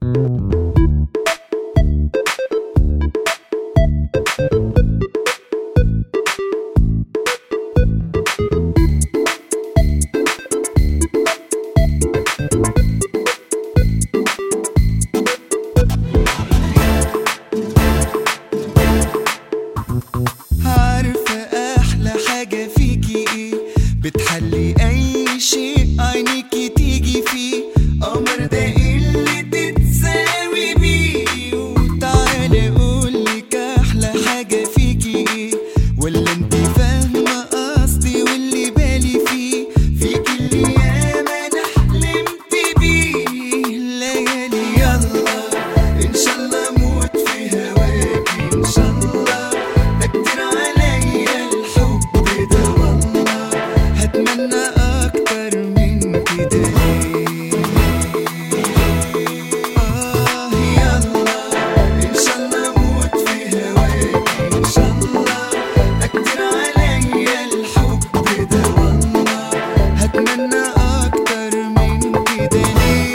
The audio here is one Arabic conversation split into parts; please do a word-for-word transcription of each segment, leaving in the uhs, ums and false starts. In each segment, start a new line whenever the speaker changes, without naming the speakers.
بتحلي اي شيء عينيكي تيجي فيه، قمر ده اللي تتساوي بيه. وتعالي اقولك احلى حاجة فيكي ايه، ولا انت فاهمة قصدي واللي بالي فيه. فيكي اللي ياما انا حلمت بيه ليالي، يلا ان شاء الله اموت في هواكي ان شاء الله. ده كتير عليا الحب ده والله، هتمنى اكتر من كده ليه. آه يلا ان شاء الله اموت في هواكي ان شاء الله. ده كتير عليا الحب ده والله، هتمنى اكتر من كده ليه.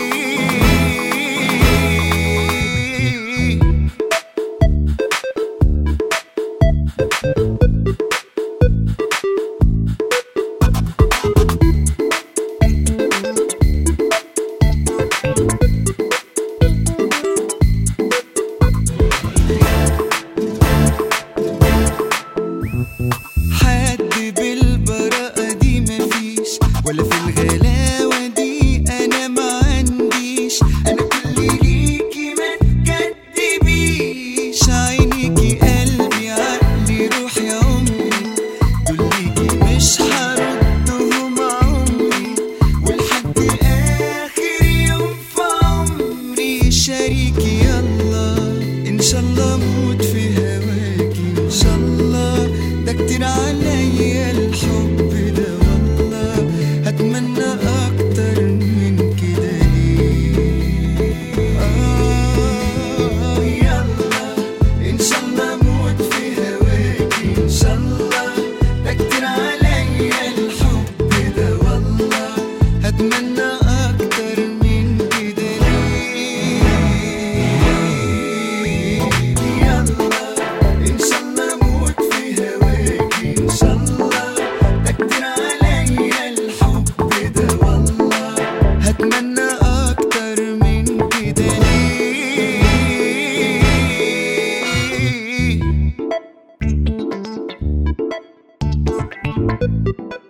حد بالبراءة دي مفيش، ولا في الغلاوة دي أنا ما عنديش. أنا كل ليكي ما تكدبيش، عينيكي قلبي عقلي روحي عمري، دول ليكي مش هردهم عمري. ولحد آخر يوم في عمري شريكي، يلا إن شاء الله أموت في هواكي إن شاء الله. ده كتير عليا الحب ده والله، هتمنى اكتر من كده ليه. آه يلا ان شاء الله اموت في هواكي ان شاء الله. ده كتير عليا الحب ده والله، هتمنى اكتر من كده ليه. يلا ان شاء الله اموت في هواكي ان شاء الله. ده كتير عليا الحب ده والله، هتمنى اكتر من كده ليه.